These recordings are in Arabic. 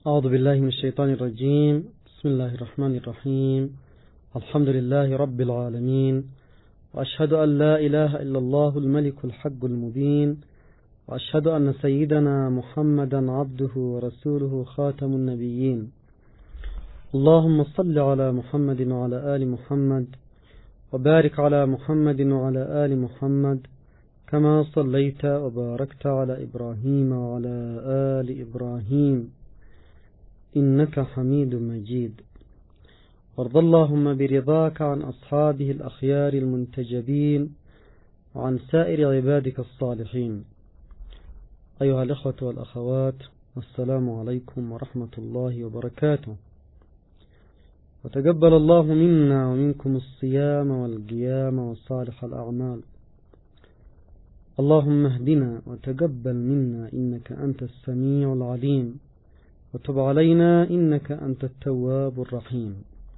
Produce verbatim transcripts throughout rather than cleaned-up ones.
أعوذ بالله من الشيطان الرجيم. بسم الله الرحمن الرحيم. الحمد لله رب العالمين، وأشهد أن لا إله إلا الله الملك الحق المبين، وأشهد أن سيدنا محمدا عبده ورسوله خاتم النبيين. اللهم صل على محمد وعلى آل محمد، وبارك على محمد وعلى آل محمد كما صليت وباركت على إبراهيم وعلى آل إبراهيم إنك حميد مجيد. وارض اللهم برضاك عن أصحابه الأخيار المنتجبين وعن سائر عبادك الصالحين. أيها الإخوة والأخوات، السلام عليكم ورحمة الله وبركاته. وتقبل الله منا ومنكم الصيام والقيام وصالح الأعمال. اللهم اهدنا وتقبل منا إنك أنت السميع العليم، وتب علينا إنك أنت التواب الرحيم.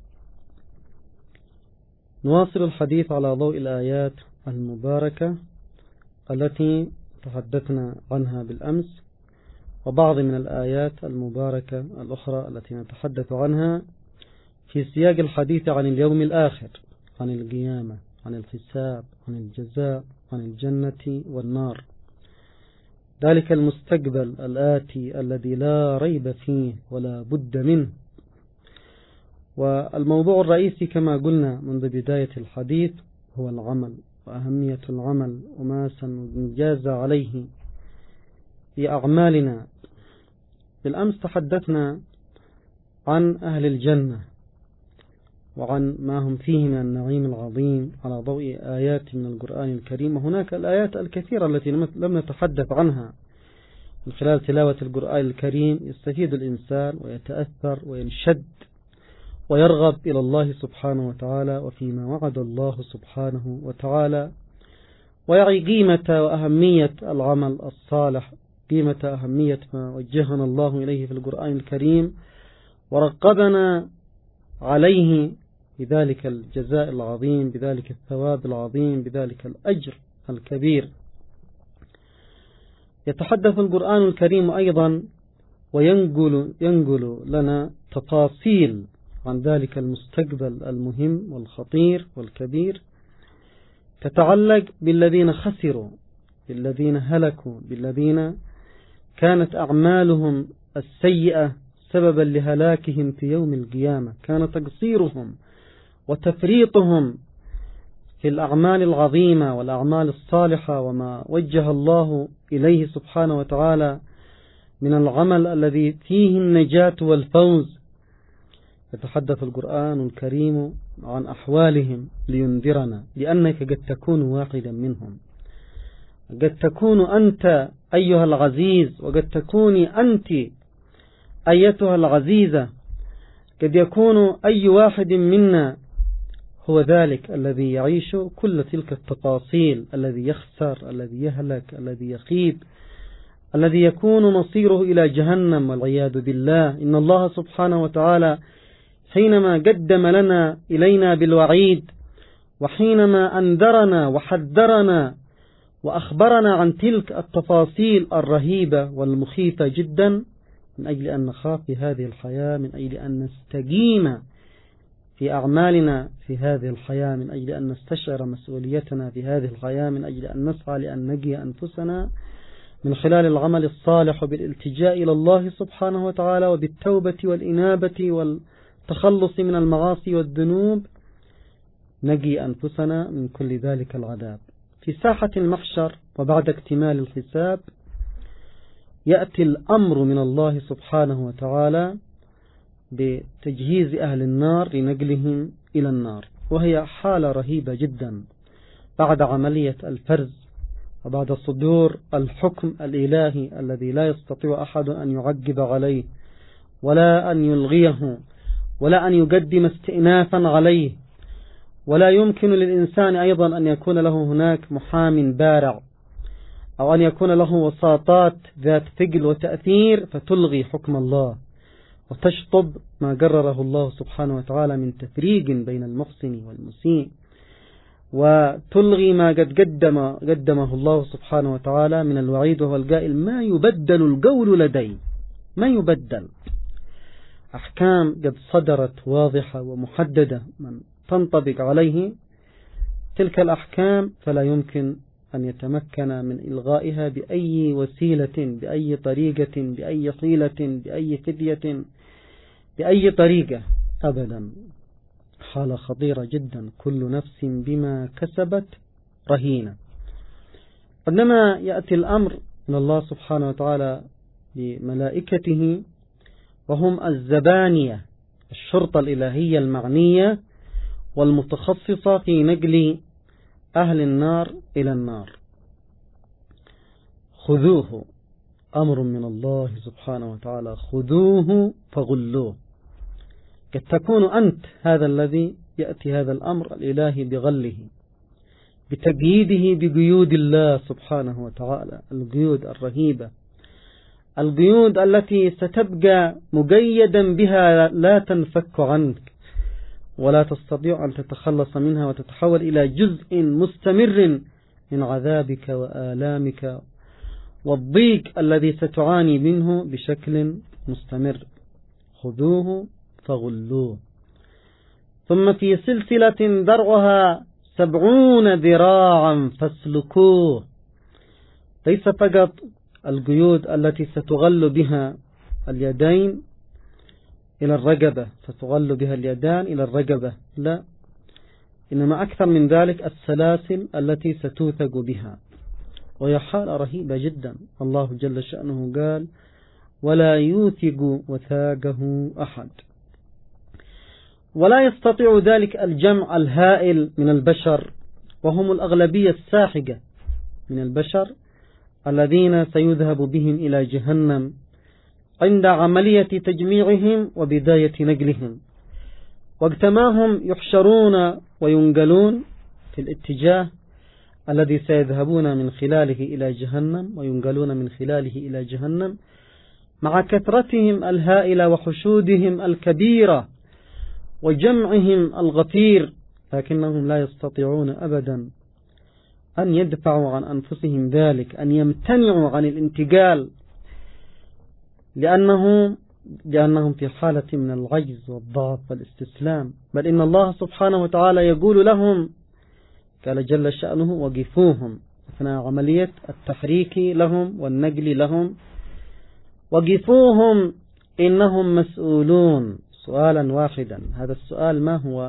نواصل الحديث على ضوء الآيات المباركة التي تحدثنا عنها بالأمس، وبعض من الآيات المباركة الأخرى التي نتحدث عنها في سياق الحديث عن اليوم الآخر، عن القيامة، عن الحساب، عن الجزاء، عن الجنة والنار، ذلك المستقبل الآتي الذي لا ريب فيه ولا بد منه. والموضوع الرئيسي كما قلنا منذ بداية الحديث هو العمل، وأهمية العمل وما سنجازى عليه في أعمالنا. بالأمس تحدثنا عن أهل الجنة وعن ما هم فيه من النعيم العظيم على ضوء آيات من القرآن الكريم، وهناك الآيات الكثيرة التي لم نتحدث عنها. من خلال تلاوة القرآن الكريم يستفيد الإنسان ويتأثر وينشد ويرغب إلى الله سبحانه وتعالى وفيما وعد الله سبحانه وتعالى، ويعي قيمة وأهمية العمل الصالح، قيمة أهمية ما وجهنا الله إليه في القرآن الكريم ورقبنا عليه بذلك الجزاء العظيم، بذلك الثواب العظيم، بذلك الأجر الكبير. يتحدث القرآن الكريم أيضا وينقل ينقل لنا تفاصيل عن ذلك المستقبل المهم والخطير والكبير، تتعلق بالذين خسروا، بالذين هلكوا، بالذين كانت أعمالهم السيئة سببا لهلاكهم في يوم القيامة. كان تقصيرهم وتفريطهم في الأعمال العظيمة والأعمال الصالحة وما وجه الله إليه سبحانه وتعالى من العمل الذي فيه النجاة والفوز. يتحدث القرآن الكريم عن أحوالهم لينذرنا، لأنك قد تكون واحدا منهم، قد تكون أنت أيها العزيز، وقد تكوني أنت أيتها العزيزة، قد يكون أي واحد منا هو ذلك الذي يعيش كل تلك التفاصيل، الذي يخسر، الذي يهلك، الذي يخيب، الذي يكون مصيره إلى جهنم والعياذ بالله. إن الله سبحانه وتعالى حينما قدم لنا إلينا بالوعيد، وحينما أنذرنا وحذرنا وأخبرنا عن تلك التفاصيل الرهيبة والمخيفة جدا، من أجل أن نخاف في هذه الحياة، من أجل أن نستقيم في أعمالنا في هذه الحياة، من أجل أن نستشعر مسؤوليتنا في هذه الحياة، من أجل أن نسعى لأن نجي أنفسنا من خلال العمل الصالح وبالالتجاء إلى الله سبحانه وتعالى وبالتوبة والإنابة والتخلص من المعاصي والذنوب، نجي أنفسنا من كل ذلك العذاب. في ساحة المحشر وبعد اكتمال الحساب يأتي الأمر من الله سبحانه وتعالى بتجهيز أهل النار لنقلهم إلى النار، وهي حالة رهيبة جدا بعد عملية الفرز وبعد صدور الحكم الإلهي الذي لا يستطيع أحد أن يعقب عليه ولا أن يلغيه ولا أن يقدم استئنافا عليه، ولا يمكن للإنسان أيضا أن يكون له هناك محام بارع أو أن يكون له وساطات ذات ثقل وتأثير فتلغي حكم الله وتشطب ما قرره الله سبحانه وتعالى من تفريق بين المحسن والمسيء، وتلغي ما قد قدم قدمه الله سبحانه وتعالى من الوعيد، وهو القائل: ما يبدل القول لدي، ما يبدل. أحكام قد صدرت واضحة ومحددة من تنطبق عليه تلك الأحكام فلا يمكن أن يتمكن من إلغائها بأي وسيلة، بأي طريقة، بأي حيلة، بأي فدية، بأي طريقة أبدا. حالة خطيرة جدا، كل نفس بما كسبت رهينة. عندما يأتي الأمر من الله سبحانه وتعالى بملائكته وهم الزبانية، الشرطة الإلهية المعنية والمتخصصة في نقل أهل النار إلى النار، خذوه، أمر من الله سبحانه وتعالى، خذوه فغلوه. قد تكون أنت هذا الذي يأتي هذا الأمر الإلهي بغله، بتقييده بقيود الله سبحانه وتعالى، القيود الرهيبة، القيود التي ستبقى مقيدا بها لا تنفك عنك ولا تستطيع أن تتخلص منها وتتحول إلى جزء مستمر من عذابك وآلامك والضيق الذي ستعاني منه بشكل مستمر. خذوه فغلوه. ثم في سلسلة درعها سبعون ذراعا فاسلكوه. ليس فقط القيود التي ستغل بها اليدين إلى الرقبة، ستغل بها اليدان إلى الرقبة، لا، إنما أكثر من ذلك السلاسل التي ستوثق بها، وهي حالة رهيبة جدا. الله جل شأنه قال: ولا يوثق وثاقه أحد. ولا يستطيع ذلك الجمع الهائل من البشر، وهم الأغلبية الساحقة من البشر الذين سيذهب بهم إلى جهنم عند عملية تجميعهم وبداية نقلهم، وقتما هم يحشرون وينقلون في الاتجاه الذي سيذهبون من خلاله إلى جهنم وينقلون من خلاله إلى جهنم، مع كثرتهم الهائلة وحشودهم الكبيرة وجمعهم الغفير، لكنهم لا يستطيعون أبدا أن يدفعوا عن أنفسهم ذلك، أن يمتنعوا عن الانتقال، لأنه لأنهم في حالة من العجز والضعف والاستسلام. بل إن الله سبحانه وتعالى يقول لهم، قال جل شأنه: وقفوهم، أثناء عملية التحريك لهم والنقل لهم، وقفوهم إنهم مسؤولون. سؤالا واحدا، هذا السؤال ما هو؟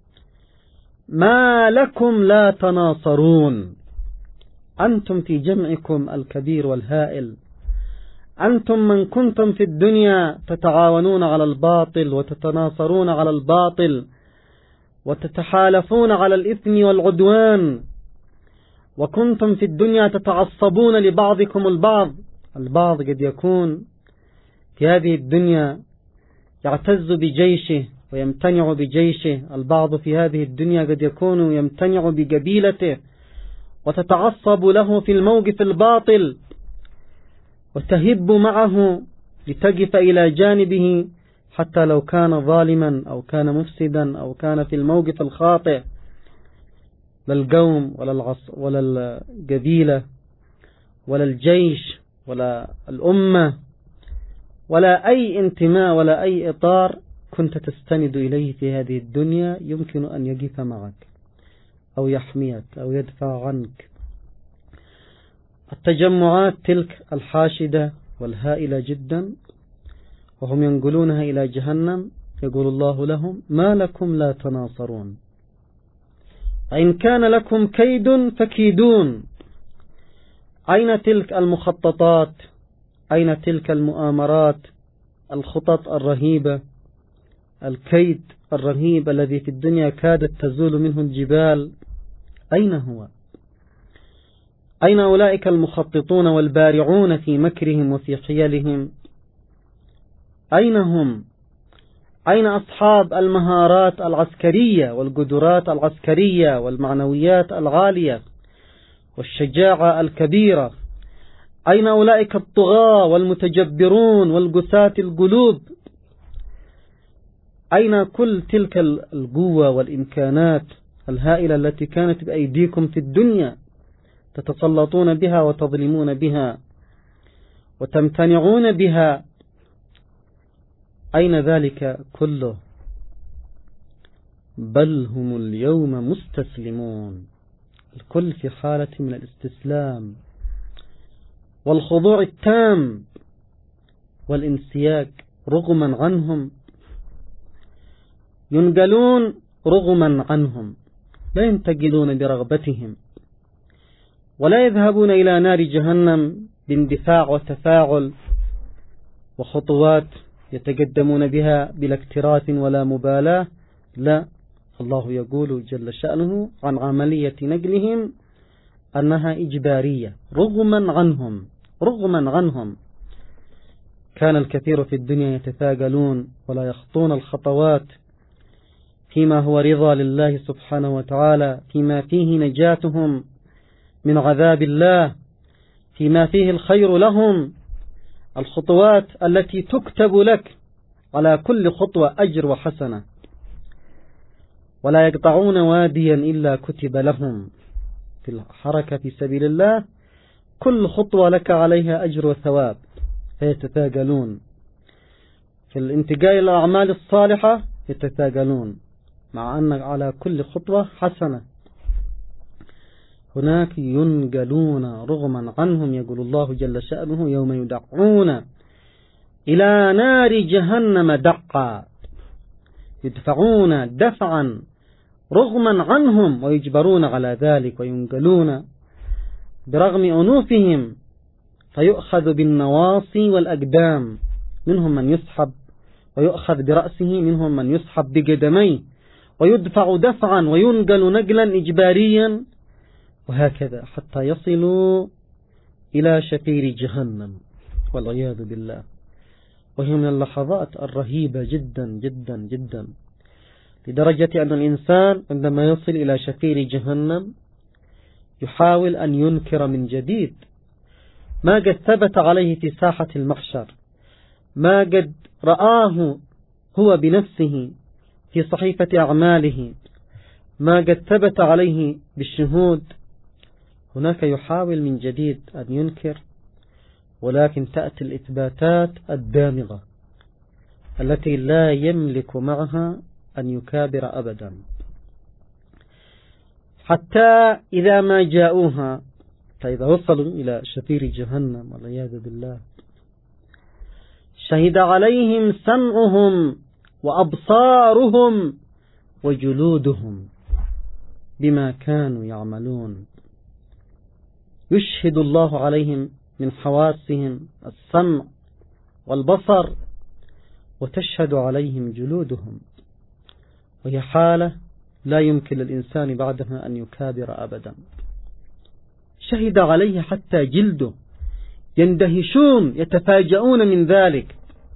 ما لكم لا تناصرون؟ أنتم في جمعكم الكبير والهائل، أنتم من كنتم في الدنيا تتعاونون على الباطل وتتناصرون على الباطل وتتحالفون على الإثم والعدوان، وكنتم في الدنيا تتعصبون لبعضكم البعض. البعض قد يكون في هذه الدنيا يعتز بجيشه ويمتنع بجيشه، البعض في هذه الدنيا قد يكون يمتنع بقبيلته وتتعصب له في الموقف الباطل وتهب معه لتقف إلى جانبه حتى لو كان ظالما أو كان مفسدا أو كان في الموقف الخاطئ، لا القوم ولا العص ولا القبيلة ولا الجيش ولا الأمة ولا أي انتماء ولا أي إطار كنت تستند إليه في هذه الدنيا يمكن أن يقف معك أو يحميك أو يدفع عنك. التجمعات تلك الحاشدة والهائلة جدا وهم ينقلونها إلى جهنم، يقول الله لهم: ما لكم لا تناصرون؟ إن كان لكم كيد فكيدون. أين تلك المخططات؟ أين تلك المؤامرات، الخطط الرهيبة، الكيد الرهيب الذي في الدنيا كادت تزول منه الجبال؟ أين هو؟ أين أولئك المخططون والبارعون في مكرهم وفي حيلهم؟ أين هم؟ أين أصحاب المهارات العسكرية والقدرات العسكرية والمعنويات العالية والشجاعة الكبيرة؟ أين أولئك الطغاة والمتجبرون والقساة القلوب؟ أين كل تلك القوة والإمكانات الهائلة التي كانت بأيديكم في الدنيا تتسلطون بها وتظلمون بها وتمتنعون بها أين ذلك كله؟ بل هم اليوم مستسلمون، الكل في حالة من الاستسلام والخضوع التام والانسياق رغما عنهم، ينقلون رغما عنهم، لا ينتقلون برغبتهم، ولا يذهبون إلى نار جهنم باندفاع وتفاعل وخطوات يتقدمون بها بلا اكتراث ولا مبالاة. لا، الله يقول جل شأنه عن عملية نقلهم أنها إجبارية رغما عنهم، رغما عنهم. كان الكثير في الدنيا يتثاقلون ولا يخطون الخطوات فيما هو رضا لله سبحانه وتعالى، فيما فيه نجاتهم من عذاب الله، فيما فيه الخير لهم، الخطوات التي تكتب لك على كل خطوة أجر وحسنة، ولا يقطعون واديا إلا كتب لهم في الحركة في سبيل الله كل خطوة لك عليها أجر وثواب، فيتثاقلون. في الانتقال إلى الأعمال الصالحة يتثاقلون مع أن على كل خطوة حسنة. هناك ينقلون رغما عنهم، يقول الله جل شأنه يوم يدعون إلى نار جهنم دعا، يدفعون دفعا رغما عنهم ويجبرون على ذلك وينقلون برغم أنوفهم، فيؤخذ بالنواصي والأقدام، منهم من يسحب ويؤخذ برأسه، منهم من يسحب بقدميه، ويدفع دفعا وينقل نقلا إجباريا، وهكذا حتى يصلوا إلى شفير جهنم والعياذ بالله. وهي من اللحظات الرهيبة جدا جدا جدا، لدرجة أن الإنسان عندما يصل إلى شفير جهنم يحاول أن ينكر من جديد ما قد ثبت عليه في ساحة المحشر، ما قد رآه هو بنفسه في صحيفة أعماله، ما قد ثبت عليه بالشهود. هناك يحاول من جديد أن ينكر، ولكن تأتي الإثباتات الدامغة التي لا يملك معها أن يكابر أبدا، حتى إذا ما جاءوها، فإذا وصلوا إلى شفير جهنم والعياذ بالله، شهد عليهم سمعهم وأبصارهم وجلودهم بما كانوا يعملون. يشهد الله عليهم من حواسهم السمع والبصر، وتشهد عليهم جلودهم، وهي حالة لا يمكن للإنسان بعدها أن يكابر أبدا. شهد عليه حتى جلده، يندهشون يتفاجؤون من ذلك،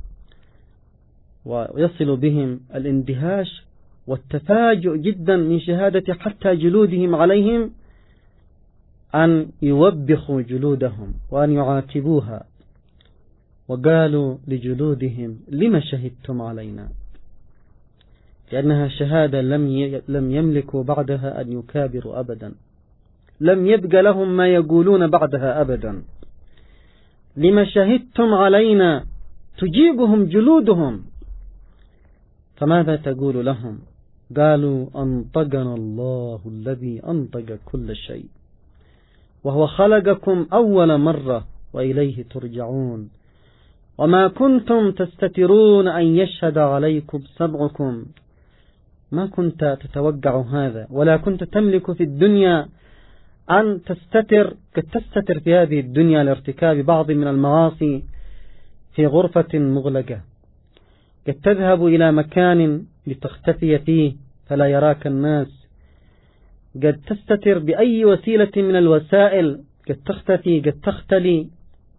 ويصل بهم الاندهاش والتفاجؤ جدا من شهادة حتى جلودهم عليهم أن يوبخوا جلودهم وأن يعاتبوها، وقالوا لجلودهم لما شهدتم علينا، لأنها شهادة لم لم يملكوا بعدها أن يكابروا أبدا، لم يبق لهم ما يقولون بعدها أبدا. لما شهدتم علينا، تجيبهم جلودهم، فماذا تقول لهم؟ قالوا أنطقنا الله الذي أنطق كل شيء وهو خلقكم أول مرة وإليه ترجعون، وما كنتم تستترون أن يشهد عليكم سمعكم، ما كنت تتوقع هذا، ولا كنت تملك في الدنيا أن تستتر قد تستتر في هذه الدنيا لارتكاب بعض من المعاصي في غرفة مغلقة، قد تذهب إلى مكان لتختفي فيه فلا يراك الناس، قد تستتر بأي وسيلة من الوسائل، قد تختفي قد تختلي،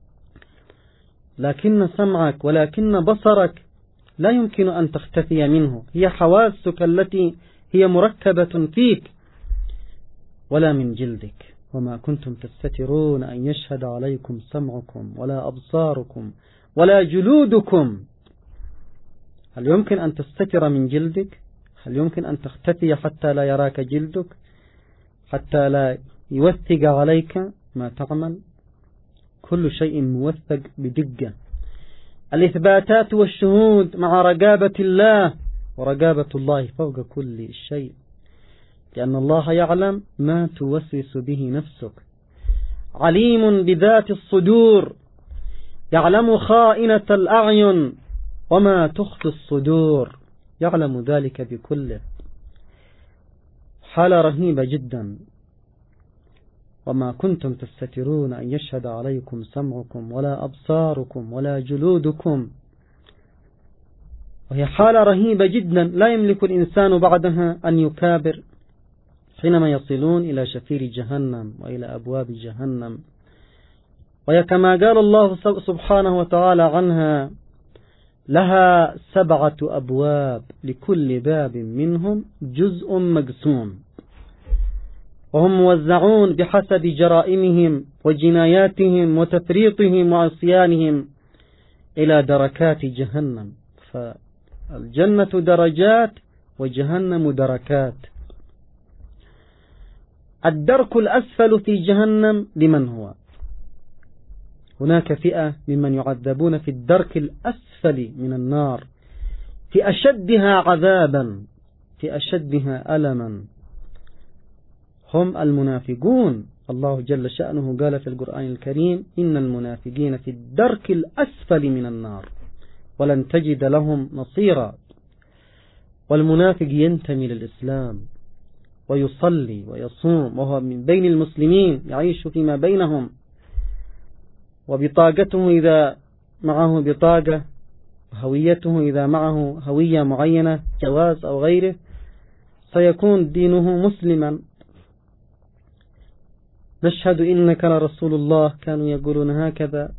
لكن سمعك ولكن بصرك لا يمكن أن تختفي منه، هي حواسك التي هي مركبة فيك، ولا من جلدك. وما كنتم تستترون أن يشهد عليكم سمعكم ولا أبصاركم ولا جلودكم. هل يمكن أن تستتر من جلدك؟ هل يمكن أن تختفي حتى لا يراك جلدك، حتى لا يوثق عليك ما تعمل؟ كل شيء موثق بدقة، الإثباتات والشهود مع رقابة الله، ورقابة الله فوق كل شيء، لأن الله يعلم ما توسوس به نفسك، عليم بذات الصدور، يعلم خائنة الأعين وما تخفي الصدور، يعلم ذلك بكله. حالة رهيبة جدا. وما كنتم تستترون أن يشهد عليكم سمعكم ولا أبصاركم ولا جلودكم، وهي حالة رهيبة جدا لا يملك الإنسان بعدها أن يكابر حينما يصلون إلى شفير جهنم وإلى أبواب جهنم. وهي كما قال الله سبحانه وتعالى عنها: لها سبعة أبواب لكل باب منهم جزء مقسوم، وهم موزعون بحسب جرائمهم وجناياتهم وتفريطهم وعصيانهم إلى دركات جهنم. فالجنة درجات وجهنم دركات. الدرك الأسفل في جهنم لمن هو؟ هناك فئة ممن يعذبون في الدرك الأسفل من النار، في أشدها عذابا، في أشدها ألما، هم المنافقون. الله جل شأنه قال في القرآن الكريم: إن المنافقين في الدرك الأسفل من النار ولن تجد لهم نصيرا. والمنافق ينتمي للإسلام ويصلي ويصوم وهو من بين المسلمين، يعيش فيما بينهم، وبطاقته إذا معه بطاقة، هويته إذا معه هوية معينة، جواز أو غيره، سيكون دينه مسلما. نشهد إنك لرسول الله، كانوا يقولون هكذا.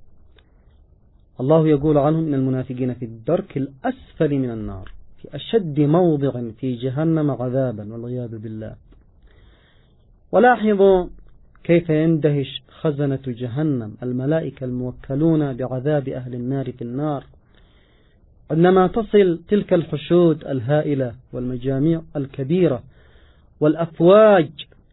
الله يقول عنهم: إن المنافقين في الدرك الأسفل من النار، في أشد موضع في جهنم عذابا، والعياذ بالله. ولاحظوا كيف يندهش خزنة جهنم، الملائكة الموكلون بعذاب أهل النار في النار، عندما تصل تلك الحشود الهائلة والمجاميع الكبيرة والأفواج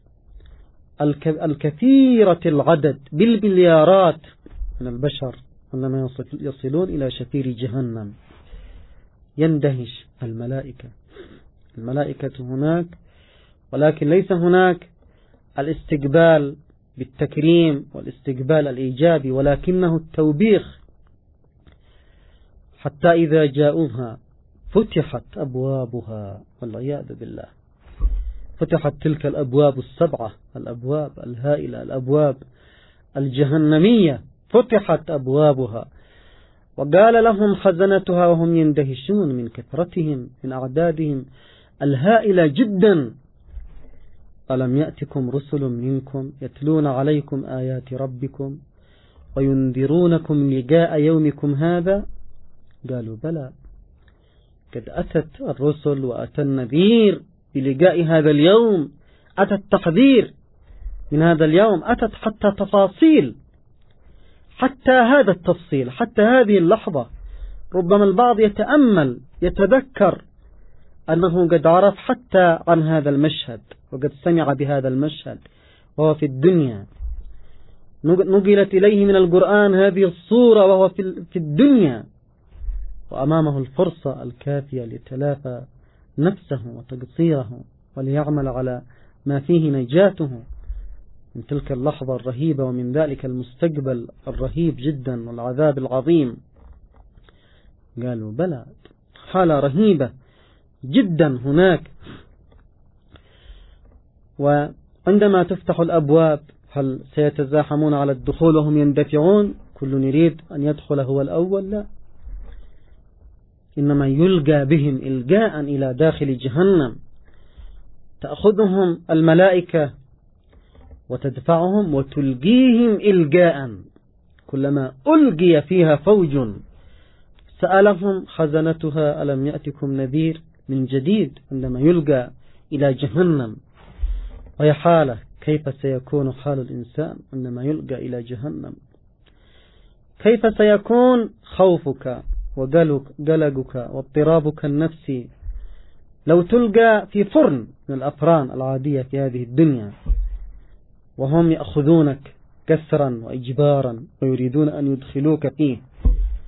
الكثيرة العدد بالمليارات من البشر، عندما يصلون إلى شفير جهنم يندهش الملائكة. الملائكة هناك، ولكن ليس هناك الاستقبال بالتكريم والاستقبال الإيجابي، ولكنه التوبيخ. حتى إذا جاءوها فتحت أبوابها، والعياذ بالله. فتحت تلك الأبواب السبعة، الأبواب الهائلة، الأبواب الجهنمية، فتحت أبوابها، وقال لهم خزنتها وهم يندهشون من كثرتهم، من أعدادهم الهائلة جدا: ألم يأتكم رسل منكم يتلون عليكم آيات ربكم وينذرونكم لقاء يومكم هذا؟ قالوا: بلى، قد أتت الرسل وأتى النذير بلقاء هذا اليوم، أتى التحذير من هذا اليوم، أتت حتى تفاصيل، حتى هذا التفصيل، حتى هذه اللحظة. ربما البعض يتأمل يتذكر أنه قد عرف حتى عن هذا المشهد، وقد سمع بهذا المشهد وهو في الدنيا، نقلت إليه من القرآن هذه الصورة وهو في الدنيا، وأمامه الفرصة الكافية لتلافى نفسه وتقصيره، وليعمل على ما فيه نجاته من تلك اللحظة الرهيبة ومن ذلك المستقبل الرهيب جدا والعذاب العظيم. قالوا: بلى، حالة رهيبة جدا هناك. وعندما تفتح الأبواب هل سيتزاحمون على الدخول وهم يندفعون؟ كل يريد أن يدخل هو الأول؟ لا، إنما يلقى بهم إلقاء إلى داخل جهنم، تأخذهم الملائكة وتدفعهم وتلقيهم إلقاء. كلما ألقي فيها فوج سألهم خزنتها: ألم يأتكم نذير؟ من جديد عندما يلقى إلى جهنم. وهي حالة، كيف سيكون حال الإنسان عندما يلقى إلى جهنم؟ كيف سيكون خوفك وقلقك واضطرابك النفسي لو تلقى في فرن من الأفران العادية في هذه الدنيا، وهم يأخذونك كسرا وإجبارا ويريدون أن يدخلوك فيه؟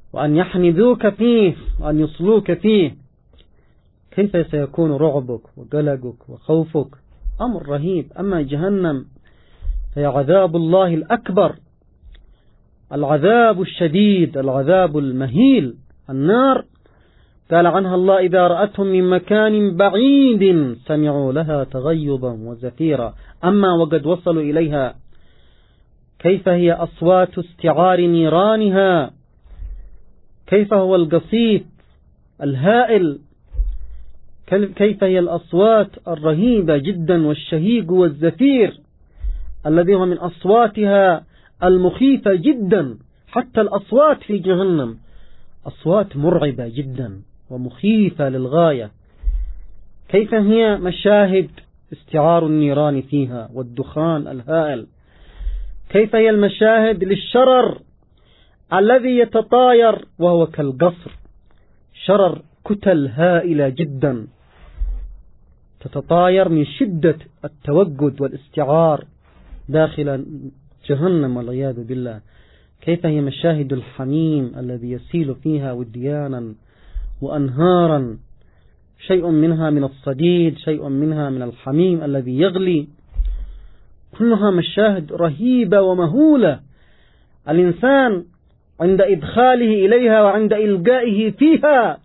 وأن يحنذوك فيه وأن يصلوك فيه، كيف سيكون رعبك وقلقك وخوفك؟ أمر رهيب. أما جهنم هي عذاب الله الأكبر، العذاب الشديد، العذاب المهيل. النار قال عنها الله: إذا رأتهم من مكان بعيد سمعوا لها تغيظا وزفيرا. أما وقد وصلوا إليها كيف هي أصوات استعار نيرانها، كيف هو القصيف الهائل، كيف هي الأصوات الرهيبة جدا والشهيق والزفير الذي هو من أصواتها المخيفة جدا. حتى الأصوات في جهنم أصوات مرعبة جدا ومخيفة للغاية. كيف هي مشاهد استعار النيران فيها والدخان الهائل، كيف هي المشاهد للشرر الذي يتطاير وهو كالقصر، شرر كتل هائلة جدا تتطاير من شدة التوجد والاستعار داخل جهنم والعياذ بالله. كيف هي مشاهد الحميم الذي يسيل فيها وديانا وأنهارا، شيء منها من الصديد، شيء منها من الحميم الذي يغلي، كلها مشاهد رهيبة ومهولة. الإنسان عند إدخاله إليها وعند إلقائه فيها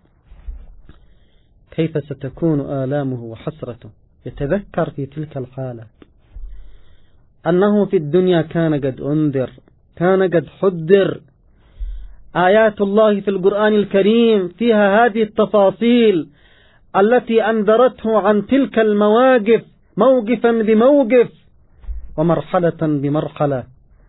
كيف ستكون آلامه وحسرته. يتذكر في تلك الحالة أنه في الدنيا كان قد أنذر، كان قد حذر. آيات الله في القرآن الكريم فيها هذه التفاصيل التي أنذرته عن تلك المواقف، موقفا بموقف ومرحلة بمرحلة.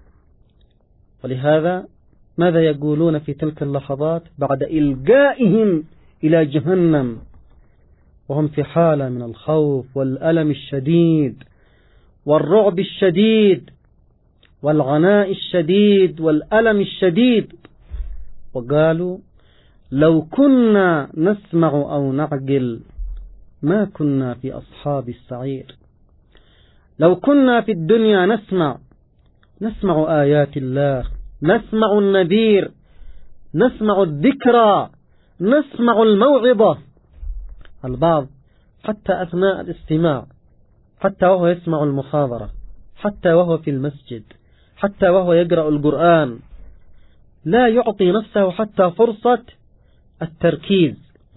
ولهذا ماذا يقولون في تلك اللحظات بعد إلقائهم إلى جهنم وهم في حالة من الخوف والألم الشديد والرعب الشديد والعناء الشديد والألم الشديد؟ وقالوا: لو كنا نسمع أو نعقل ما كنا في أصحاب السعير. لو كنا في الدنيا نسمع نسمع آيات الله، نسمع النذير، نسمع الذكرى، نسمع الموعظة. البعض حتى أثناء الاستماع، حتى وهو يسمع المحاضرة، حتى وهو في المسجد، حتى وهو يقرأ القرآن، لا يعطي نفسه حتى فرصة التركيز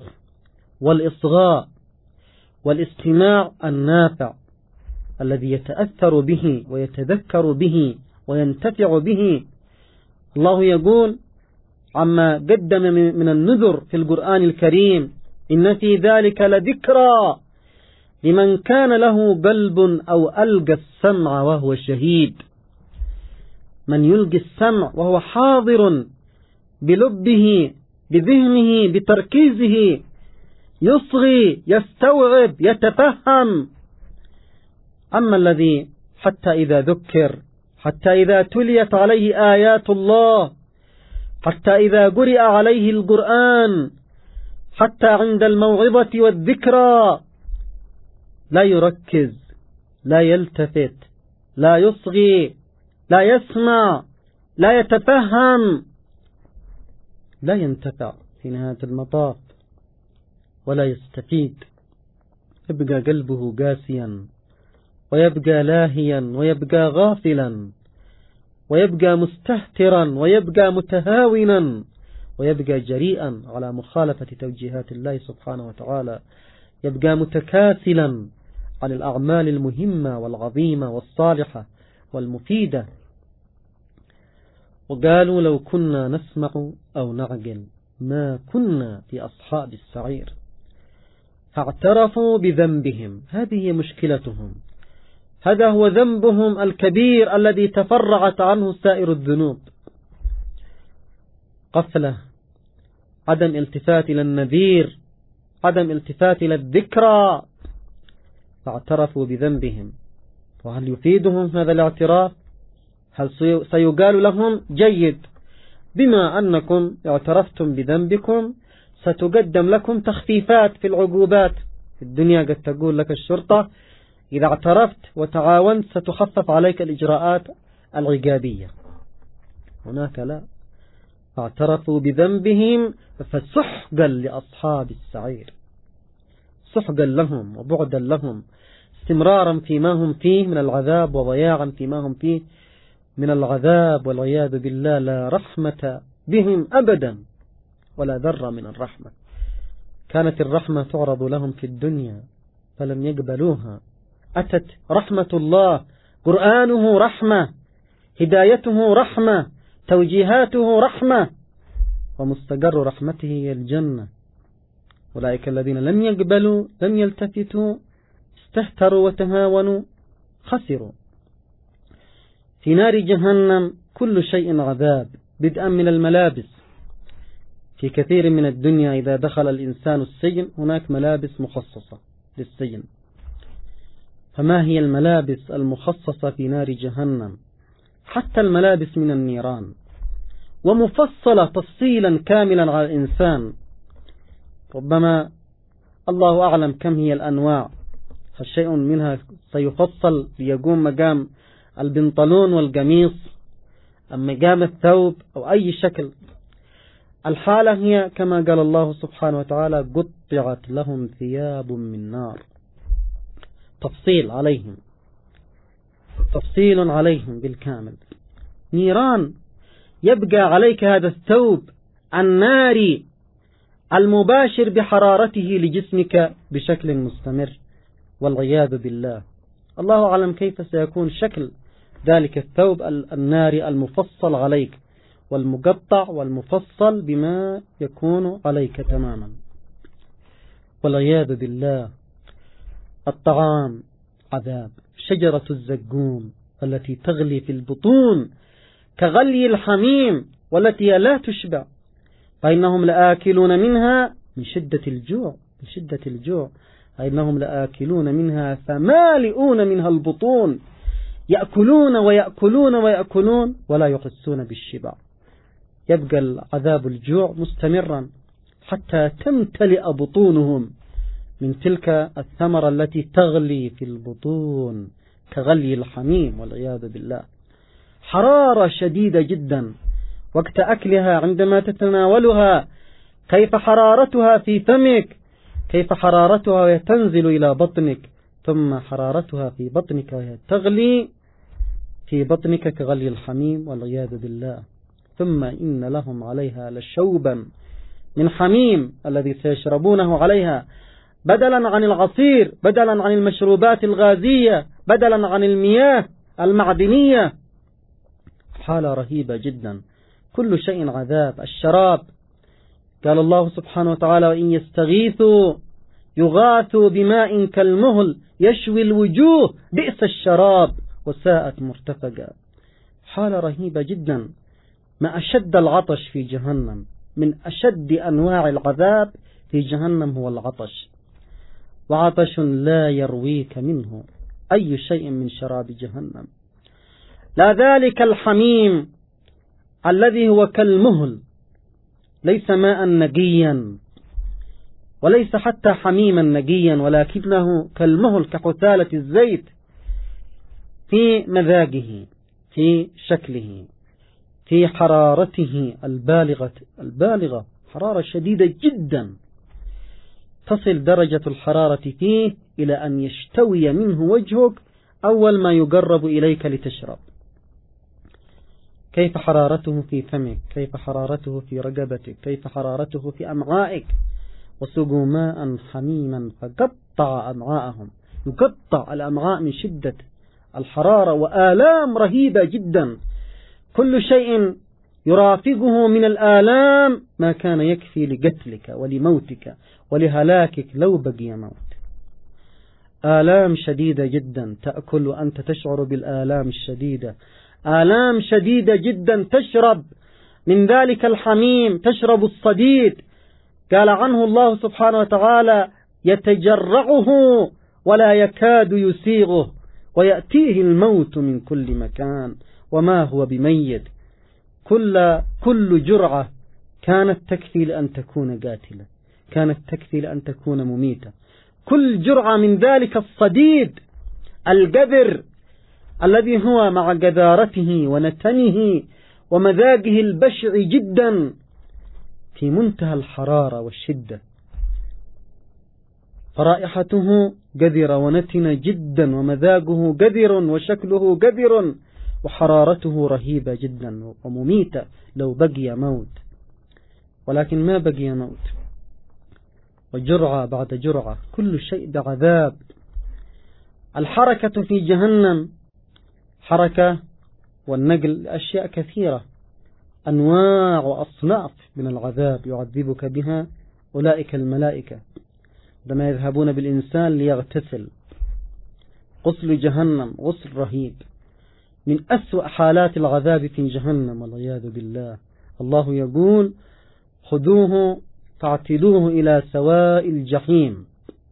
والإصغاء والاستماع النافع الذي يتأثر به ويتذكر به وينتفع به. الله يقول عما قدم من النذر في القرآن الكريم: إن في ذلك لذكرى لمن كان له قلب أو ألقى السمع وهو شهيد. من يلقي السمع وهو حاضر بلبه بذهنه بتركيزه، يصغي يستوعب يتفهم. أما الذي حتى إذا ذكر، حتى إذا تليت عليه آيات الله، حتى إذا قرئ عليه القرآن، حتى عند الموعظة والذكرى لا يركز، لا يلتفت، لا يصغي، لا يسمع، لا يتفهم، لا ينتفع في نهاية المطاف ولا يستفيد. يبقى قلبه قاسيا، ويبقى لاهيا، ويبقى غافلا، ويبقى مستهترا، ويبقى متهاونا، ويبقى جريئا على مخالفة توجيهات الله سبحانه وتعالى، يبقى متكاسلا عن الأعمال المهمة والعظيمة والصالحة والمفيدة. وقالوا: لو كنا نسمع أو نعقل ما كنا في أصحاب السعير. فاعترفوا بذنبهم، هذه مشكلتهم، هذا هو ذنبهم الكبير الذي تفرعت عنه سائر الذنوب: غفلة، عدم التفات إلى النذير، عدم التفات إلى الذكرى. فاعترفوا بذنبهم. وهل يفيدهم هذا الاعتراف؟ هل سيقال لهم: جيد، بما أنكم اعترفتم بذنبكم ستقدم لكم تخفيفات في العقوبات في الدنيا؟ قد تقول لك الشرطة: إذا اعترفت وتعاونت ستخفف عليك الإجراءات العقابية. هناك لا، اعترفوا بذنبهم فسحقا لأصحاب السعير. سحقا لهم وبعدا لهم، استمرارا فيما هم فيه من العذاب وضياعا فيما هم فيه من العذاب والعياذ بالله. لا رحمة بهم أبدا ولا ذرة من الرحمة. كانت الرحمة تعرض لهم في الدنيا فلم يقبلوها. أتت رحمة الله، قرآنه رحمة، هدايته رحمة، توجيهاته رحمة، ومستقر رحمته هي الجنة. أولئك الذين لم يقبلوا، لم يلتفتوا، استهتروا وتهاونوا، خسروا. في نار جهنم كل شيء عذاب، بدءا من الملابس. في كثير من الدنيا إذا دخل الإنسان السجن هناك ملابس مخصصة للسجن. فما هي الملابس المخصصة في نار جهنم؟ حتى الملابس من النيران، ومفصلة تفصيلا كاملا على الإنسان. ربما الله أعلم كم هي الأنواع، فشيء منها سيفصل ليقوم مقام البنطلون والقميص أم مقام الثوب أو أي شكل. الحالة هي كما قال الله سبحانه وتعالى: قطعت لهم ثياب من نار. تفصيل عليهم، تفصيل عليهم بالكامل. نيران، يبقى عليك هذا الثوب الناري المباشر بحرارته لجسمك بشكل مستمر والعياذ بالله. الله أعلم كيف سيكون شكل ذلك الثوب الناري المفصل عليك، والمقطع والمفصل بما يكون عليك تماما والعياذ بالله. الطعام عذاب، شجرة الزقوم التي تغلي في البطون كغلي الحميم والتي لا تشبع، فإنهم لآكلون منها من شدة الجوع، من شدة الجوع فإنهم لآكلون منها فمالئون منها البطون، يأكلون ويأكلون ويأكلون ولا يحسون بالشبع. يبقى عذاب الجوع مستمرا حتى تمتلئ بطونهم من تلك الثمرة التي تغلي في البطون كغلي الحميم والعياذ بالله. حرارة شديدة جدا وقت أكلها، عندما تتناولها كيف حرارتها في فمك، كيف حرارتها وهي تنزل إلى بطنك، ثم حرارتها في بطنك وهي تغلي في بطنك كغلي الحميم والعياذ بالله. ثم إن لهم عليها لشوبا من حميم الذي سيشربونه عليها، بدلا عن العصير، بدلا عن المشروبات الغازية، بدلا عن المياه المعدنية. حالة رهيبة جدا، كل شيء عذاب. الشراب، قال الله سبحانه وتعالى: وإن يستغيثوا يغاثوا بماء كالمهل يشوي الوجوه بئس الشراب وساءت مرتفقا. حالة رهيبة جدا. ما أشد العطش في جهنم، من أشد أنواع العذاب في جهنم هو العطش، وعطش لا يرويك منه أي شيء من شراب جهنم. لا ذلك الحميم الذي هو كالمهل، ليس ماء نقيا وليس حتى حميما نقيا، ولكنه كالمهل، كحثالة الزيت في مذاقه، في شكله، في حرارته البالغة البالغة حرارة شديدة جدا، تصل درجة الحرارة فيه إلى أن يشتوي منه وجهك أول ما يقرب إليك لتشرب. كيف حرارته في فمك، كيف حرارته في رقبتك، كيف حرارته في أمعائك. وسقوا ماء حميما فقطع أمعاءهم، يقطع الأمعاء من شدة الحرارة، وآلام رهيبة جدا. كل شيء يرافقه من الآلام ما كان يكفي لقتلك ولموتك ولهلاكك لو بقي موت. آلام شديدة جدا تأكل وأنت تشعر بالآلام الشديدة، آلام شديدة جدا. تشرب من ذلك الحميم، تشرب الصديد، قال عنه الله سبحانه وتعالى: يتجرعه ولا يكاد يسيغه ويأتيه الموت من كل مكان وما هو بميت. كل, كل جرعة كانت تكفي لأن تكون قاتلة، كانت تكفي لأن تكون مميتة. كل جرعة من ذلك الصديد القذر الذي هو مع قذارته ونتنه ومذاقه البشع جدا في منتهى الحرارة والشدة، فرائحته قذرة ونتنة جدا، ومذاقه قذر، وشكله قذر، وحرارته رهيبة جدا ومميتة لو بقي موت، ولكن ما بقي موت، وجرعة بعد جرعة، كل شيء بعذاب. الحركة في جهنم حركة والنقل أشياء كثيرة، أنواع وأصناف من العذاب يعذبك بها أولئك الملائكة عندما يذهبون بالإنسان ليغتسل. غسل جهنم غسل رهيب، من أسوأ حالات العذاب في جهنم والعياذ بالله. الله يقول: خذوه فاعتلوه إلى سواء الجحيم.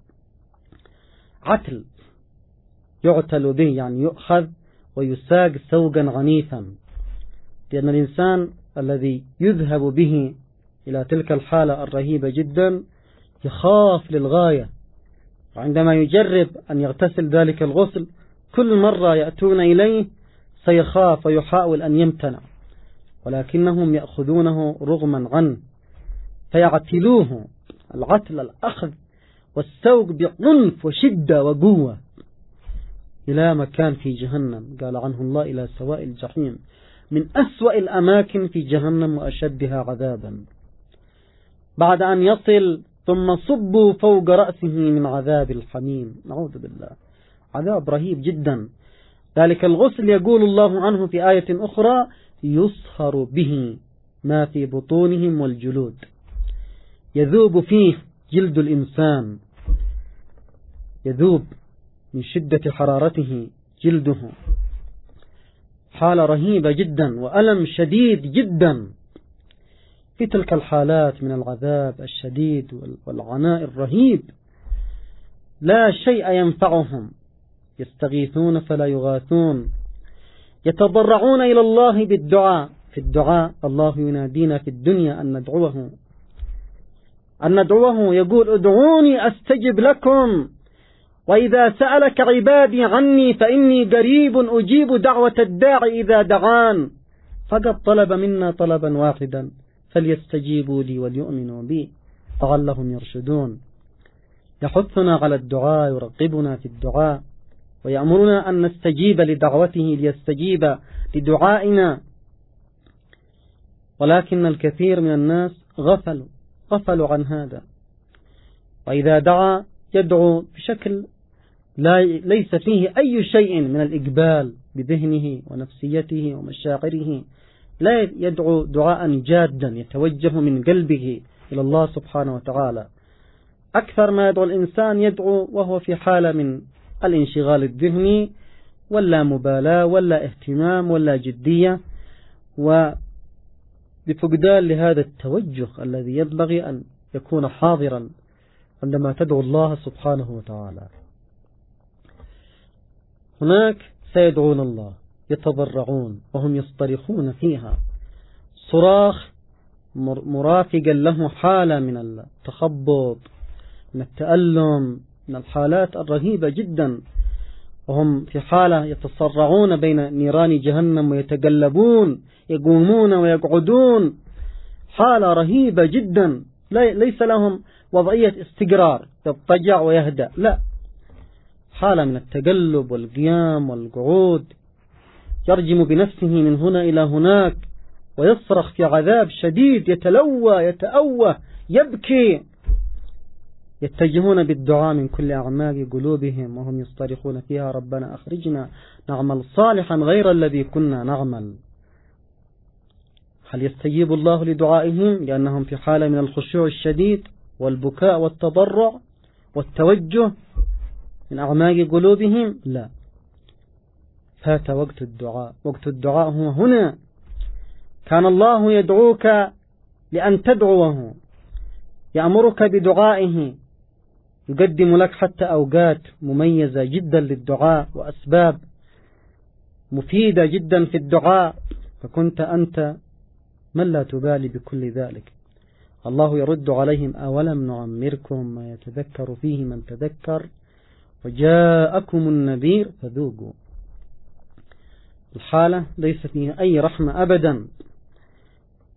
عتل يعتل به يعني يؤخذ ويساق سوقا عنيفا، لأن الإنسان الذي يذهب به إلى تلك الحالة الرهيبة جدا يخاف للغاية، وعندما يجرب أن يغتسل ذلك الغسل كل مرة يأتون إليه سيخاف ويحاول أن يمتنع، ولكنهم يأخذونه رغما عنه فيعتلوه. العتل الأخذ والسوق بعنف وشدة وقوة إلى مكان في جهنم قال عنه الله إلى سواء الجحيم، من أسوأ الأماكن في جهنم وأشدها عذابا. بعد أن يصل ثم صبوا فوق رأسه من عذاب الحميم، نعوذ بالله، عذاب رهيب جدا. ذلك الغسل يقول الله عنه في آية أخرى: يصهر به ما في بطونهم والجلود، يذوب فيه جلد الإنسان، يذوب من شدة حرارته جلده، حالة رهيبة جدا وألم شديد جدا. في تلك الحالات من العذاب الشديد والعناء الرهيب لا شيء ينفعهم، يستغيثون فلا يغاثون، يتضرعون إلى الله بالدعاء. في الدعاء الله ينادينا في الدنيا أن ندعوه أن ندعوه يقول: ادعوني أستجب لكم، وإذا سألك عبادي عني فإني قريب أجيب دعوة الداعي إذا دعان. فقد طلب منا طلبا واحدا: فليستجيبوا لي وليؤمنوا بي لعلهم يرشدون. يحثنا على الدعاء، يرغبنا في الدعاء، ويأمرنا أن نستجيب لدعوته ليستجيب لدعائنا، ولكن الكثير من الناس غفلوا غفلوا عن هذا، وإذا دعا يدعو بشكل لا ليس فيه أي شيء من الإقبال بذهنه ونفسيته ومشاعره، لا يدعو دعاء جادا يتوجه من قلبه إلى الله سبحانه وتعالى. أكثر ما يدعو الإنسان يدعو وهو في حالة من الانشغال الذهني ولا مبالاة ولا اهتمام ولا جدية، وبفقدان لهذا التوجه الذي ينبغي أن يكون حاضرا عندما تدعو الله سبحانه وتعالى. هناك سيدعون الله يتضرعون وهم يصطرخون فيها صراخ مرافقا له حالة من التخبط، من التألم، من الحالات الرهيبة جدا، وهم في حالة يتصرعون بين نيران جهنم ويتقلبون، يقومون ويقعدون، حالة رهيبة جدا. ليس لهم وضعية استقرار يضطجع ويهدأ، لا، حالة من التقلب والقيام والقعود، يرجم بنفسه من هنا إلى هناك ويصرخ في عذاب شديد، يتلوى يتأوه يبكي. يتجهون بالدعاء من كل أعماق قلوبهم وهم يصطرخون فيها: ربنا أخرجنا نعمل صالحا غير الذي كنا نعمل. هل يستجيب الله لدعائهم لأنهم في حالة من الخشوع الشديد والبكاء والتضرع والتوجه من أعماق قلوبهم؟ لا، فات وقت الدعاء. وقت الدعاء هو هنا. كان الله يدعوك لأن تدعوه، يأمرك بدعائه، يقدم لك حتى أوقات مميزة جدا للدعاء وأسباب مفيدة جدا في الدعاء، فكنت أنت من لا تبالي بكل ذلك. الله يرد عليهم: أولم نعمركم ما يتذكر فيه من تذكر وجاءكم النذير فذوقوا. الحالة ليس فيها أي رحمة أبدا.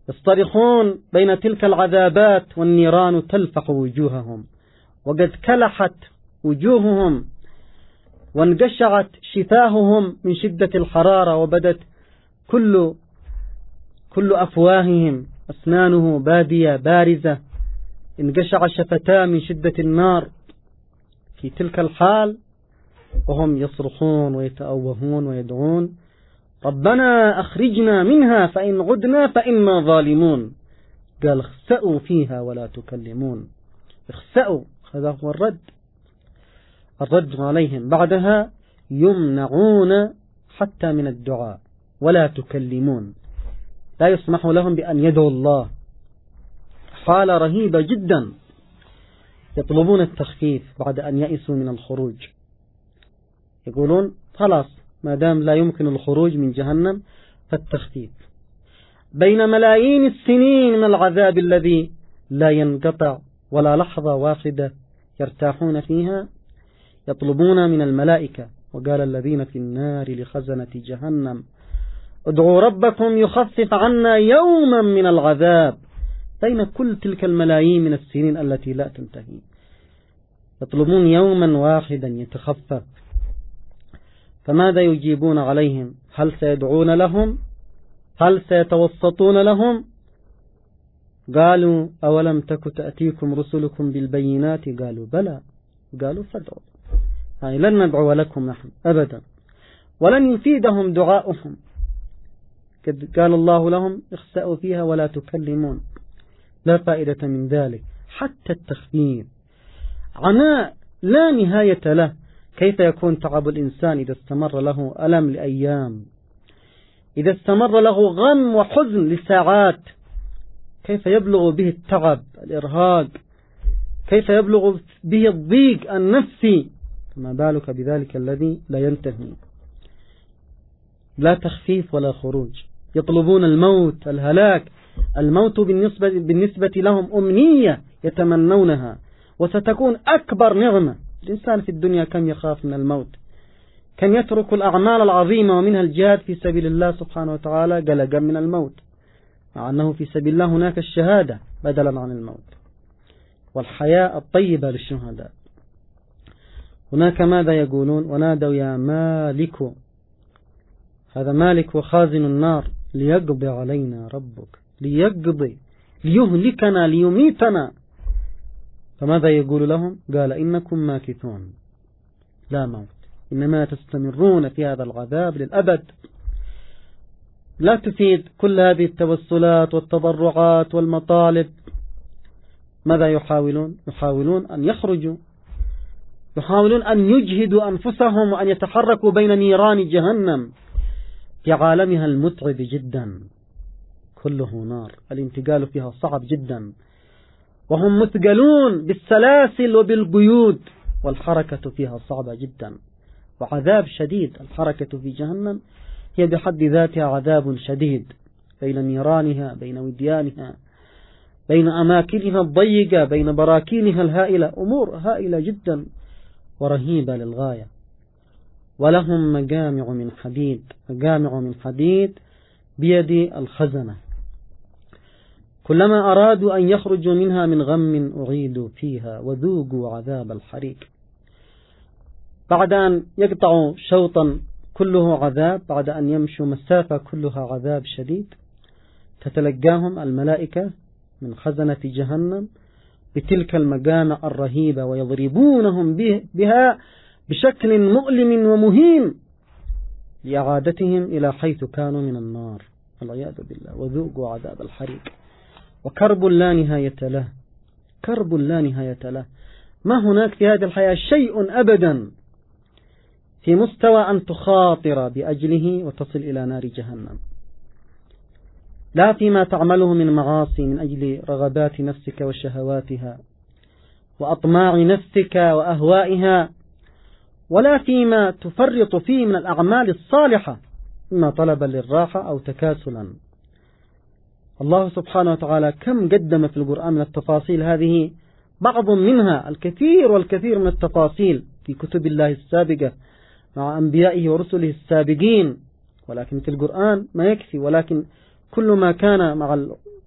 يصطرخون بين تلك العذابات والنيران تلفح وجوههم، وقد كلحت وجوههم وانقشعت شفاههم من شدة الحرارة، وبدت كل كل أفواههم أسنانه بادية بارزة، انقشع شفتاه من شدة النار. في تلك الحال وهم يصرخون ويتأوهون ويدعون: ربنا أخرجنا منها فإن عدنا فإنا ظالمون. قال: اخسأوا فيها ولا تكلمون. اخسأوا، هذا هو الرد الرد عليهم. بعدها يمنعون حتى من الدعاء، ولا تكلمون، لا يسمح لهم بأن يدعوا الله. حالة رهيبة جدا. يطلبون التخفيف بعد أن يئسوا من الخروج، يقولون: خلاص، ما دام لا يمكن الخروج من جهنم فالتخفيف. بين ملايين السنين من العذاب الذي لا ينقطع ولا لحظة واحدة يرتاحون فيها، يطلبون من الملائكة: وقال الذين في النار لخزنة جهنم ادعوا ربكم يخفف عنا يوما من العذاب. بين كل تلك الملايين من السنين التي لا تنتهي يطلبون يوما واحدا يتخفف. فماذا يجيبون عليهم؟ هل سيدعون لهم؟ هل سيتوسطون لهم؟ قالوا: أولم تك تأتيكم رسلكم بالبينات؟ قالوا: بلى. قالوا: فادعوا، يعني لن ندعو لكم نحن أبدا، ولن يفيدهم دعاؤهم. قال الله لهم: اخسأوا فيها ولا تكلمون، لا فائدة من ذلك. حتى التخفيف عناء لا نهاية له. كيف يكون تعب الإنسان إذا استمر له ألم لأيام، إذا استمر له غم وحزن لساعات؟ كيف يبلغ به التعب، الإرهاق، كيف يبلغ به الضيق النفسي؟ فما بالك بذلك الذي لا ينتهي. لا تخفيف ولا خروج. يطلبون الموت، الهلاك. الموت بالنسبة, بالنسبة لهم أمنية يتمنونها، وستكون أكبر نعمة. الإنسان في الدنيا كم يخاف من الموت، كم يترك الأعمال العظيمة ومنها الجهاد في سبيل الله سبحانه وتعالى قلقا من الموت، مع أنه في سبيل الله هناك الشهادة بدلا عن الموت، والحياة الطيبة للشهداء. هناك ماذا يقولون؟ ونادوا يا مالك، هذا مالك وخازن النار، ليقضي علينا ربك، ليقضي، ليهلكنا، ليميتنا. فماذا يقول لهم؟ قال: إنكم ماكثون، لا موت، إنما تستمرون في هذا العذاب للأبد. لا تفيد كل هذه التوسلات والتضرعات والمطالب. ماذا يحاولون؟ يحاولون أن يخرجوا، يحاولون أن يجهدوا أنفسهم وأن يتحركوا بين نيران جهنم في عالمها المتعب جدا، كله نار، الانتقال فيها صعب جدا، وهم مثقلون بالسلاسل وبالقيود، والحركة فيها صعبة جدا وعذاب شديد. الحركة في جهنم هي بحد ذاتها عذاب شديد، بين نيرانها، بين وديانها، بين أماكنها الضيقة، بين براكينها الهائلة، أمور هائلة جدا ورهيبة للغاية. ولهم مجامع من حديد، مجامع من حديد بيد الخزنة، كلما أرادوا أن يخرجوا منها من غم أعيدوا فيها وذوقوا عذاب الحريق. بعد أن يقطعوا شوطا كله عذاب، بعد أن يمشوا مسافة كلها عذاب شديد، تتلقاهم الملائكة من خزنة جهنم بتلك المجامع الرهيبة، ويضربونهم بها بشكل مؤلم ومهين لإعادتهم إلى حيث كانوا من النار، والعياذ بالله. وذوقوا عذاب الحريق. وكرب لا نهاية له، كرب لا نهاية له. ما هناك في هذه الحياة شيء أبدا في مستوى أن تخاطر بأجله وتصل إلى نار جهنم، لا فيما تعمله من معاصي من أجل رغبات نفسك وشهواتها وأطماع نفسك وأهوائها، ولا فيما تفرط فيه من الأعمال الصالحة، إما طلبا للراحة أو تكاسلا. الله سبحانه وتعالى كم قدم في القرآن من التفاصيل هذه، بعض منها الكثير والكثير من التفاصيل في كتب الله السابقة مع أنبيائه ورسله السابقين، ولكن في القرآن ما يكفي. ولكن كل ما كان مع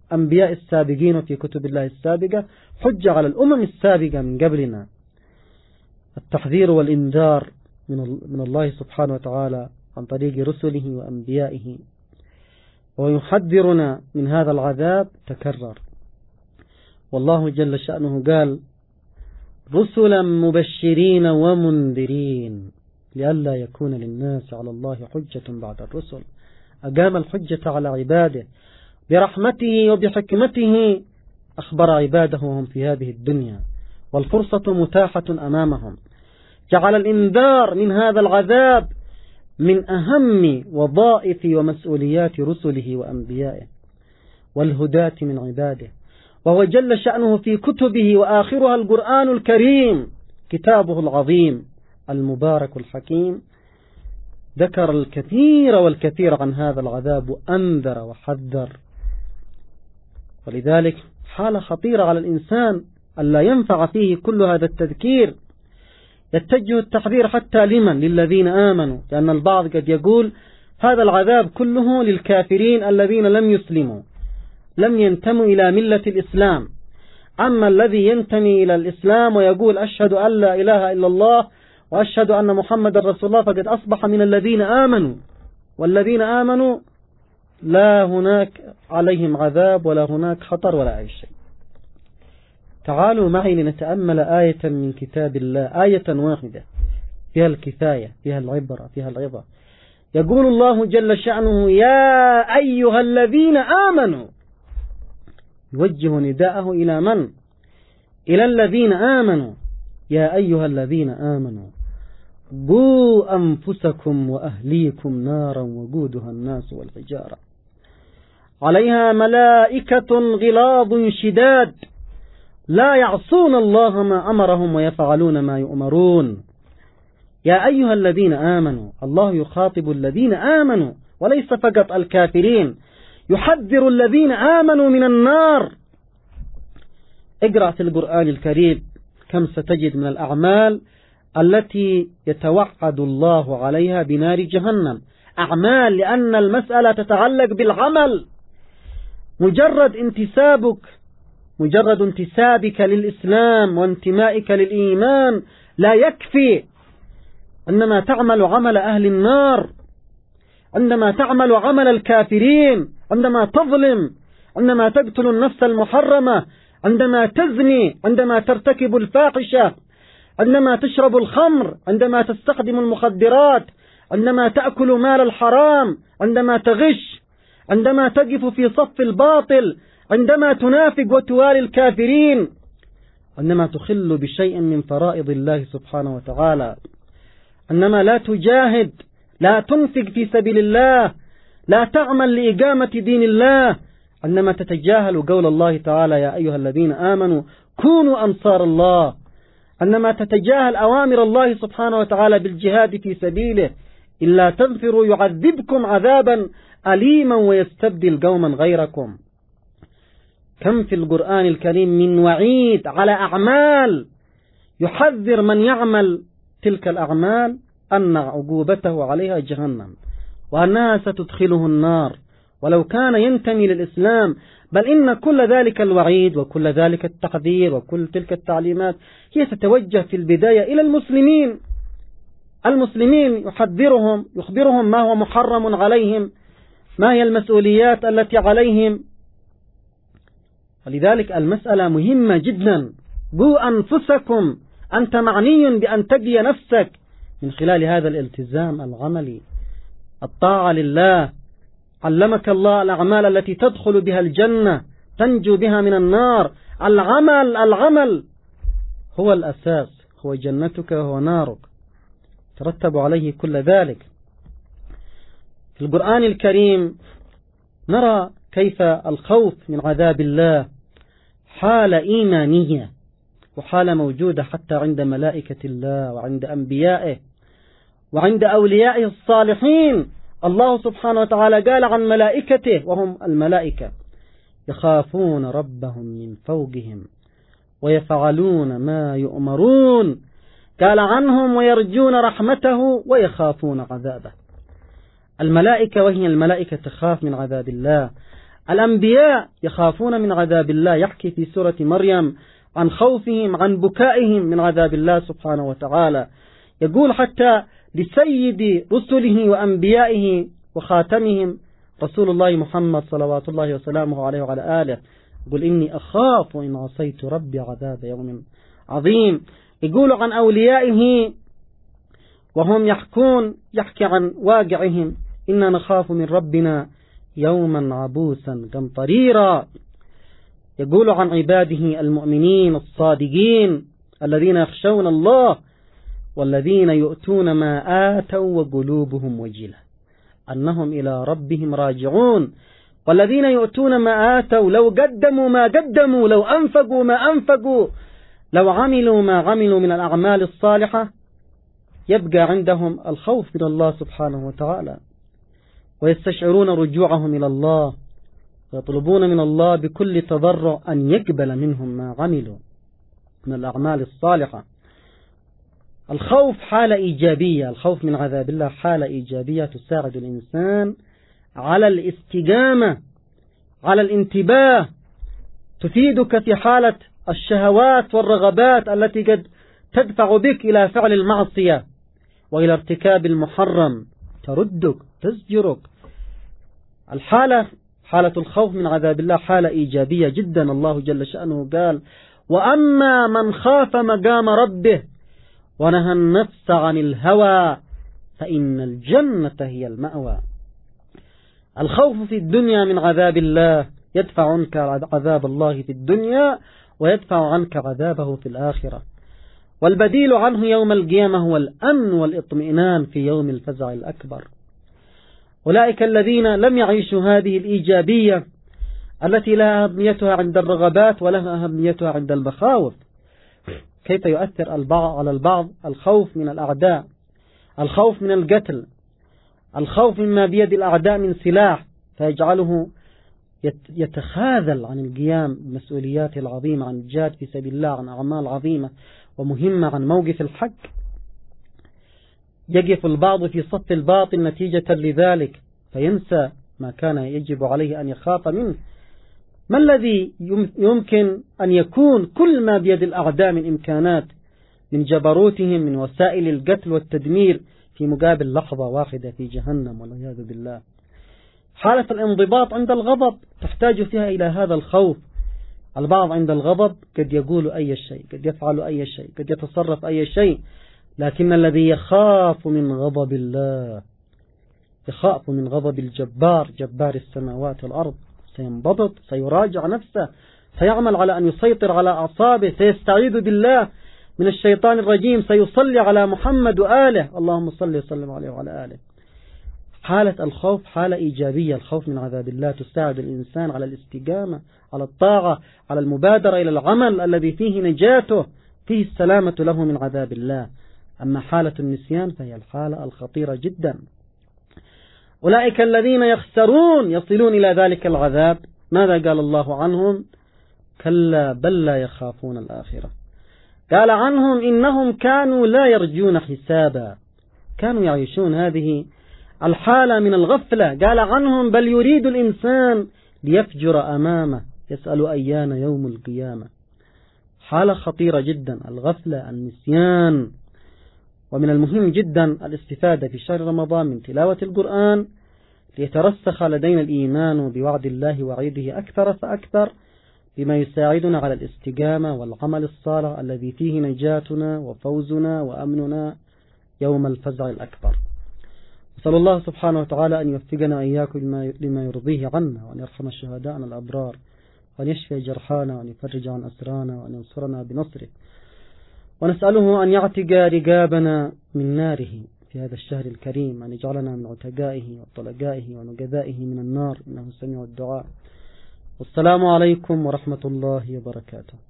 الأنبياء السابقين وفي كتب الله السابقة، حجة على الأمم السابقة من قبلنا. التحذير والإنذار من الله سبحانه وتعالى عن طريق رسله وأنبيائه، ويحذرنا من هذا العذاب تكرر. والله جل شأنه قال: رسلا مبشرين ومنذرين لئلا يكون للناس على الله حجة بعد الرسل. أقام الحجة على عباده برحمته وبحكمته، أخبر عباده وهم في هذه الدنيا والفرصة متاحة أمامهم. جعل الإنذار من هذا العذاب من أهم وظائف ومسؤوليات رسله وأنبيائه والهداة من عباده، وهو جل شأنه في كتبه وآخرها القرآن الكريم كتابه العظيم المبارك الحكيم ذكر الكثير والكثير عن هذا العذاب وأنذر وحذر. ولذلك حالة خطيرة على الإنسان ألا ينفع فيه كل هذا التذكير. يتجه التحذير حتى لمن؟ للذين آمنوا، لأن البعض قد يقول هذا العذاب كله للكافرين الذين لم يسلموا، لم ينتموا إلى ملة الإسلام. أما الذي ينتمي إلى الإسلام ويقول أشهد أن لا إله إلا الله وأشهد أن محمد رسول الله فقد أصبح من الذين آمنوا، والذين آمنوا لا هناك عليهم عذاب ولا هناك خطر ولا أي شيء. تعالوا معي لنتأمل آية من كتاب الله، آية واحدة فيها الكفاية، فيها العبرة، فيها العظة. يقول الله جل شأنه: يا أيها الذين آمنوا. يوجه نداءه إلى من؟ إلى الذين آمنوا. يا أيها الذين آمنوا قوا أنفسكم وأهليكم نارا وقودها الناس والحجارة عليها ملائكة غلاظ شداد لا يعصون الله ما أمرهم ويفعلون ما يؤمرون. يا أيها الذين آمنوا، الله يخاطب الذين آمنوا وليس فقط الكافرين، يحذر الذين آمنوا من النار. اقرأ في القرآن الكريم كم ستجد من الأعمال التي يتوعد الله عليها بنار جهنم، أعمال لأن المسألة تتعلق بالعمل. مجرد انتسابك مجرد انتسابك للإسلام وانتمائك للإيمان لا يكفي، عندما تعمل عمل أهل النار، عندما تعمل عمل الكافرين، عندما تظلم، عندما تقتل النفس المحرمة، عندما تزني، عندما ترتكب الفاحشة، عندما تشرب الخمر، عندما تستخدم المخدرات، عندما تأكل مال الحرام، عندما تغش، عندما تقف في صف الباطل، عندما تنافق وتوالي الكافرين، عندما تخل بشيء من فرائض الله سبحانه وتعالى، عندما لا تجاهد، لا تنفق في سبيل الله، لا تعمل لإقامة دين الله، عندما تتجاهل قول الله تعالى: يا أيها الذين آمنوا كونوا أنصار الله، عندما تتجاهل أوامر الله سبحانه وتعالى بالجهاد في سبيله، إلا تنفروا يعذبكم عذابا أليما ويستبدل قوما غيركم. كم في القرآن الكريم من وعيد على أعمال يحذر من يعمل تلك الأعمال أن عقوبته عليها جهنم، وأنها ستدخله النار ولو كان ينتمي للإسلام. بل إن كل ذلك الوعيد وكل ذلك التحذير وكل تلك التعليمات هي تتوجه في البداية إلى المسلمين. المسلمين يحذرهم، يخبرهم ما هو محرم عليهم، ما هي المسؤوليات التي عليهم. ولذلك المسألة مهمة جدا. قوا أنفسكم، أنت معني بأن تقي نفسك من خلال هذا الالتزام العملي، الطاعة لله. علمك الله الأعمال التي تدخل بها الجنة، تنجو بها من النار. العمل العمل هو الأساس، هو جنتك وهو نارك، ترتب عليه كل ذلك. في القرآن الكريم نرى كيف الخوف من عذاب الله حالة إيمانية، وحالة موجودة حتى عند ملائكة الله وعند أنبيائه وعند أوليائه الصالحين. الله سبحانه وتعالى قال عن ملائكته وهم الملائكة: يخافون ربهم من فوقهم ويفعلون ما يؤمرون. قال عنهم: ويرجون رحمته ويخافون عذابه. الملائكة وهي الملائكة تخاف من عذاب الله. الأنبياء يخافون من عذاب الله. يحكي في سورة مريم عن خوفهم عن بكائهم من عذاب الله سبحانه وتعالى. يقول حتى لسيد رسله وأنبيائه وخاتمهم رسول الله محمد صلوات الله وسلامه عليه وعلى آله، يقول إني أخاف إن عصيت ربي عذاب يوم عظيم. يقول عن أوليائه وهم يحكون يحكي عن واقعهم: إنا نخاف من ربنا يوما عبوسا قمطريرا. يقول عن عباده المؤمنين الصادقين الذين يخشون الله والذين يؤتون ما آتوا وقلوبهم وجلة أنهم إلى ربهم راجعون. والذين يؤتون ما آتوا لو قدموا ما قدموا، لو أنفقوا ما أنفقوا، لو عملوا ما عملوا من الأعمال الصالحة، يبقى عندهم الخوف من الله سبحانه وتعالى، ويستشعرون رجوعهم إلى الله، ويطلبون من الله بكل تضرع أن يقبل منهم ما عملوا من الأعمال الصالحة. الخوف حالة إيجابية، الخوف من عذاب الله حالة إيجابية تساعد الإنسان على الاستقامة، على الانتباه، تفيدك في حالة الشهوات والرغبات التي قد تدفع بك إلى فعل المعصية وإلى ارتكاب المحرم، تردك تزجرك. الحالة حالة الخوف من عذاب الله حالة إيجابية جدا. الله جل شأنه قال: وأما من خاف مقام ربه ونهى النفس عن الهوى فإن الجنة هي المأوى. الخوف في الدنيا من عذاب الله يدفع عنك عذاب الله في الدنيا ويدفع عنك عذابه في الآخرة، والبديل عنه يوم القيامة هو الأمن والإطمئنان في يوم الفزع الأكبر. أولئك الذين لم يعيشوا هذه الإيجابية التي لها أهميتها عند الرغبات ولها أهميتها عند المخاوف. كيف يؤثر البعض على البعض الخوف من الأعداء، الخوف من القتل، الخوف مما بيد الأعداء من سلاح، فيجعله يتخاذل عن القيام بمسؤولياته العظيمة، عن الجهاد في سبيل الله، عن أعمال عظيمة ومهمة، عن موقف الحق. يقف البعض في صف الباطل نتيجة لذلك فينسى ما كان يجب عليه أن يخاف منه. ما الذي يمكن أن يكون كل ما بيد الأعداء من إمكانات، من جبروتهم، من وسائل القتل والتدمير، في مقابل لحظة واحدة في جهنم والعياذ بالله. حالة الانضباط عند الغضب تحتاج فيها إلى هذا الخوف. البعض عند الغضب قد يقول أي شيء، قد يفعل أي شيء، قد يتصرف أي شيء، لكن الذي يخاف من غضب الله، يخاف من غضب الجبار، جبار السماوات والأرض، سينضبط، سيراجع نفسه، سيعمل على أن يسيطر على أعصابه، سيستعيذ بالله من الشيطان الرجيم، سيصلي على محمد وآله، اللهم صل وسلم عليه وعلى آله. حالة الخوف حالة إيجابية. الخوف من عذاب الله تساعد الإنسان على الاستقامة، على الطاعة، على المبادرة إلى العمل الذي فيه نجاته، فيه السلامة له من عذاب الله. أما حالة النسيان فهي الحالة الخطيرة جدا. أولئك الذين يخسرون يصلون إلى ذلك العذاب. ماذا قال الله عنهم؟ كلا بل لا يخافون الآخرة. قال عنهم إنهم كانوا لا يرجون حسابا، كانوا يعيشون هذه الحالة من الغفلة. قال عنهم بل يريد الإنسان ليفجر أمامه يسأل أيان يوم القيامة. حالة خطيرة جدا، الغفلة، النسيان. ومن المهم جدا الاستفادة في شهر رمضان من تلاوة القرآن ليترسخ لدينا الإيمان بوعد الله وعيده أكثر فأكثر، بما يساعدنا على الاستقامة والعمل الصالح الذي فيه نجاتنا وفوزنا وأمننا يوم الفزع الأكبر. أسأل الله سبحانه وتعالى أن يوفقنا إياكم لما يرضيه عنا، وأن يرحم شهداءنا الأبرار، وأن يشفي جرحانا، وأن يفرج عن أسرانا، وأن ينصرنا بنصره. ونسأله أن يعتق رقابنا من ناره في هذا الشهر الكريم، أن يجعلنا من عتقائه وطلقائه ونجذائه من النار، إنه سميع الدعاء. والسلام عليكم ورحمة الله وبركاته.